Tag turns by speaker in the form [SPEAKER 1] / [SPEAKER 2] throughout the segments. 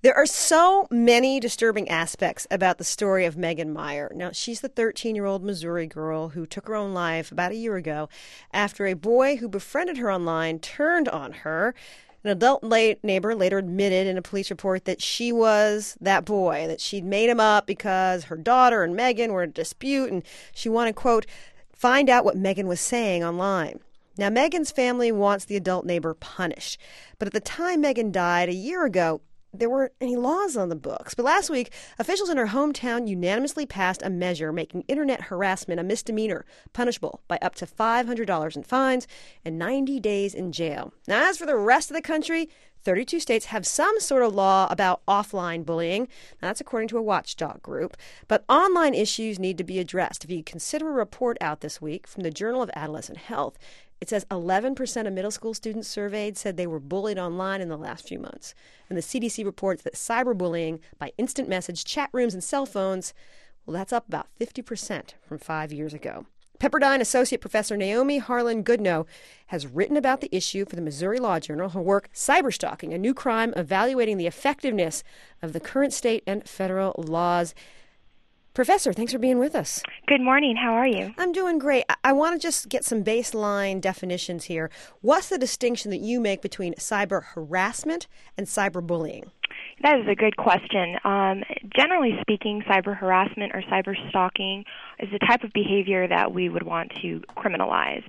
[SPEAKER 1] There are so many disturbing aspects about the story of Megan Meier. Now, she's the 13-year-old Missouri girl who took her own life about a year ago after a boy who befriended her online turned on her. An adult neighbor later admitted in a police report that she was that boy, that she'd made him up because her daughter and Megan were in a dispute and she wanted, quote, find out what Megan was saying online. Now, Megan's family wants the adult neighbor punished. But at the time Megan died a year ago, there weren't any laws on the books. But last week, officials in her hometown unanimously passed a measure making internet harassment a misdemeanor, punishable by up to $500 in fines and 90 days in jail. Now, as for the rest of the country, 32 states have some sort of law about offline bullying. Now, that's according to a watchdog group. But online issues need to be addressed. If you consider a report out this week from the Journal of Adolescent Health, it says 11% of middle school students surveyed said they were bullied online in the last few months. And the CDC reports that cyberbullying by instant message, chat rooms, and cell phones, well, that's up about 50% from 5 years ago. Pepperdine Associate Professor Naomi Harlan Goodnow has written about the issue for the Missouri Law Journal. Her work, Cyberstalking, a New Crime, Evaluating the Effectiveness of the Current State and Federal Laws. Professor, thanks for being with us.
[SPEAKER 2] Good morning. How are you?
[SPEAKER 1] I'm doing great. I want to just get some baseline definitions here. What's the distinction that you make between cyber harassment and cyberbullying?
[SPEAKER 2] That is a good question. Generally speaking, cyber harassment or cyber stalking is the type of behavior that we would want to criminalize.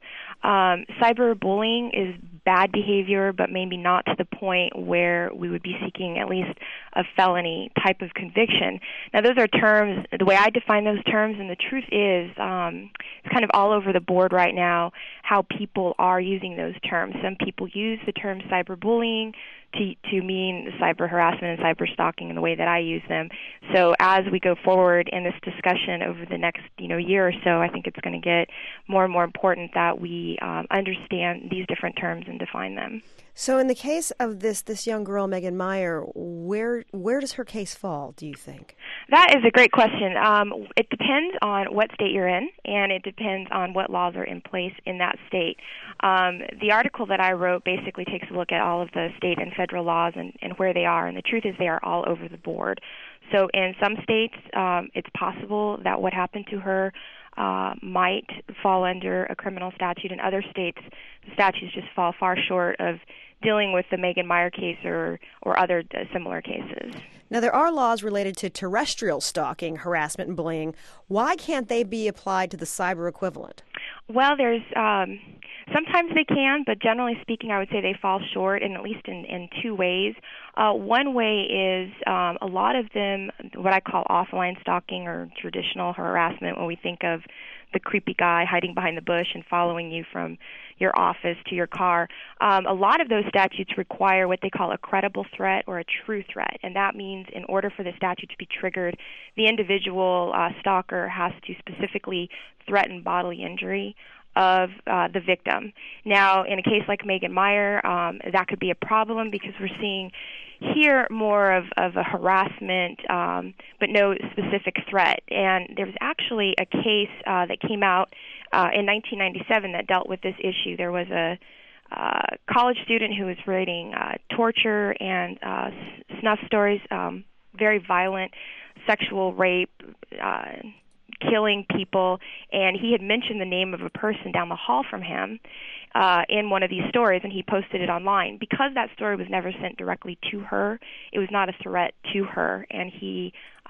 [SPEAKER 2] Cyberbullying is bad behavior, but maybe not to the point where we would be seeking at least a felony type of conviction. Now, those are terms, the way I define those terms, and the truth is it's kind of all over the board right now how people are using those terms. Some people use the term cyberbullying to mean cyber harassment and cyber stalking in the way that I use them. So as we go forward in this discussion over the next year or so, I think it's going to get more and more important that we understand these different terms and define them.
[SPEAKER 1] So in the case of this young girl, Megan Meier, where does her case fall, do you think?
[SPEAKER 2] That is a great question. It depends on what state you're in, and it depends on what laws are in place in that state. The article that I wrote basically takes a look at all of the state and federal laws and where they are, and the truth is they are all over the board. So in some states, it's possible that what happened to her might fall under a criminal statute. In other states, the statutes just fall far short of dealing with the Megan Meier case or other similar cases.
[SPEAKER 1] Now, there are laws related to terrestrial stalking, harassment, and bullying. Why can't they be applied to the cyber equivalent?
[SPEAKER 2] Well, there's sometimes they can, but generally speaking, I would say they fall short, and at least in two ways. One way is a lot of them, what I call offline stalking or traditional harassment, when we think of the creepy guy hiding behind the bush and following you from your office to your car. A lot of those statutes require what they call a credible threat or a true threat, and that means in order for the statute to be triggered, the individual stalker has to specifically threaten bodily injury of the victim. Now, in a case like Megan Meier, that could be a problem because we're seeing here more of a harassment, but no specific threat. And there was actually a case that came out in 1997 that dealt with this issue. There was a college student who was writing torture and snuff stories, very violent sexual rape, killing people, and he had mentioned the name of a person down the hall from him in one of these stories, and he posted it online. Because that story was never sent directly to her, it was not a threat to her, and he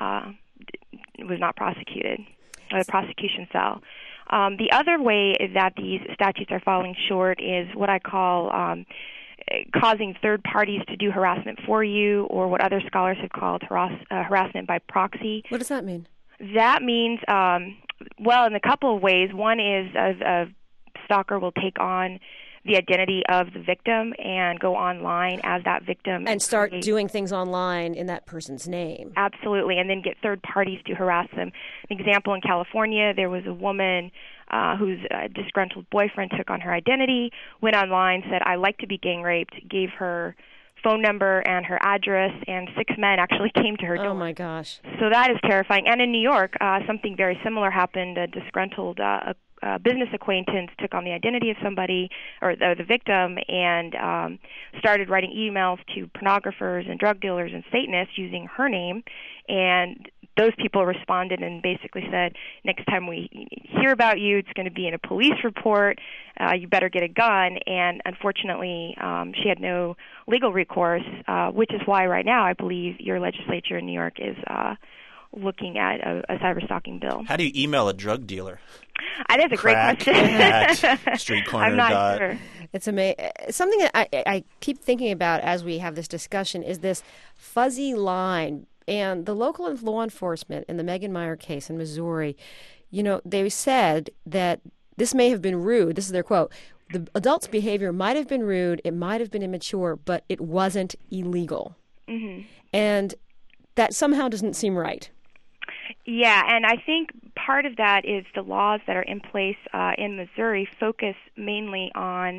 [SPEAKER 2] was not prosecuted. The prosecution fell. The other way that these statutes are falling short is what I call causing third parties to do harassment for you, or what other scholars have called harassment by proxy.
[SPEAKER 1] What does that mean?
[SPEAKER 2] That means, well, in a couple of ways. One is a stalker will take on the identity of the victim and go online as that victim.
[SPEAKER 1] And start doing things online in that person's name.
[SPEAKER 2] Absolutely, and then get third parties to harass them. An example, in California, there was a woman whose disgruntled boyfriend took on her identity, went online, said, "I like to be gang raped," gave her phone number and her address, and 6 men actually came to her door.
[SPEAKER 1] Oh, my gosh.
[SPEAKER 2] So that is terrifying. And in New York, something very similar happened. A disgruntled business acquaintance took on the identity of somebody or the victim and started writing emails to pornographers and drug dealers and Satanists using her name. And those people responded and basically said, next time we hear about you, it's going to be in a police report. You better get a gun. And unfortunately, she had no legal recourse, which is why right now I believe your legislature in New York is looking at a cyberstalking bill.
[SPEAKER 3] How do you email a drug dealer?
[SPEAKER 2] That's a great question.
[SPEAKER 3] Street corner.
[SPEAKER 2] I'm not sure.
[SPEAKER 1] It's amazing. Something that I keep thinking about as we have this discussion is this fuzzy line. And the local law enforcement in the Megan Meier case in Missouri, they said that this may have been rude. This is their quote. The adult's behavior might have been rude. It might have been immature, but it wasn't illegal. Mm-hmm. And that somehow doesn't seem right.
[SPEAKER 2] Yeah, and I think part of that is the laws that are in place in Missouri focus mainly on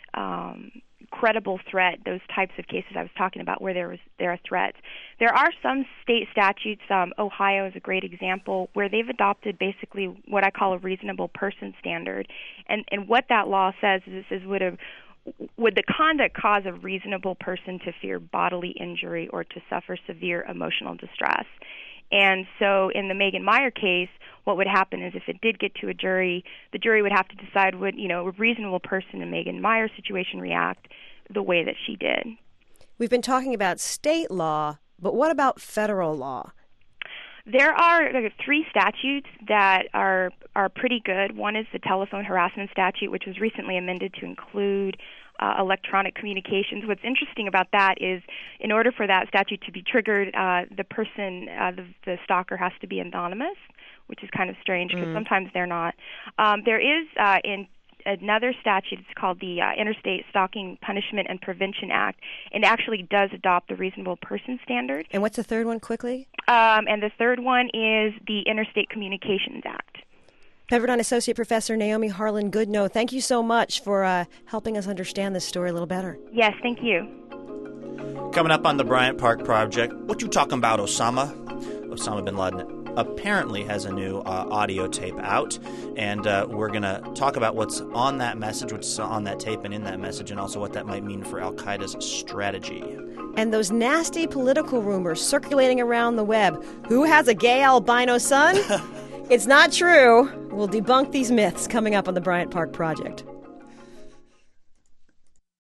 [SPEAKER 2] credible threat, those types of cases I was talking about where there are threats. There are some state statutes, Ohio is a great example, where they've adopted basically what I call a reasonable person standard. And what that law says is would the conduct cause a reasonable person to fear bodily injury or to suffer severe emotional distress? And so in the Megan Meier case, what would happen is if it did get to a jury, the jury would have to decide would, a reasonable person in Megan Meier's situation react the way that she did.
[SPEAKER 1] We've been talking about state law, but what about federal law?
[SPEAKER 2] There are 3 statutes that are pretty good. One is the telephone harassment statute, which was recently amended to include electronic communications. What's interesting about that is in order for that statute to be triggered, the person, the stalker has to be anonymous, which is kind of strange because sometimes they're not. There is in another statute, it's called the Interstate Stalking Punishment and Prevention Act, and actually does adopt the reasonable person standard.
[SPEAKER 1] And what's the third one, quickly?
[SPEAKER 2] And the third one is the Interstate Communications Act.
[SPEAKER 1] Pepperdine Associate Professor Naomi Harlan Goodnow, thank you so much for helping us understand this story a little better.
[SPEAKER 2] Yes, thank you.
[SPEAKER 3] Coming up on the Bryant Park Project, what you talking about, Osama? Osama bin Laden apparently has a new audio tape out, and we're going to talk about what's on that message, what's on that tape and in that message, and also what that might mean for Al-Qaeda's strategy.
[SPEAKER 1] And those nasty political rumors circulating around the web. Who has a gay albino son? It's not true. We'll debunk these myths coming up on the Bryant Park Project.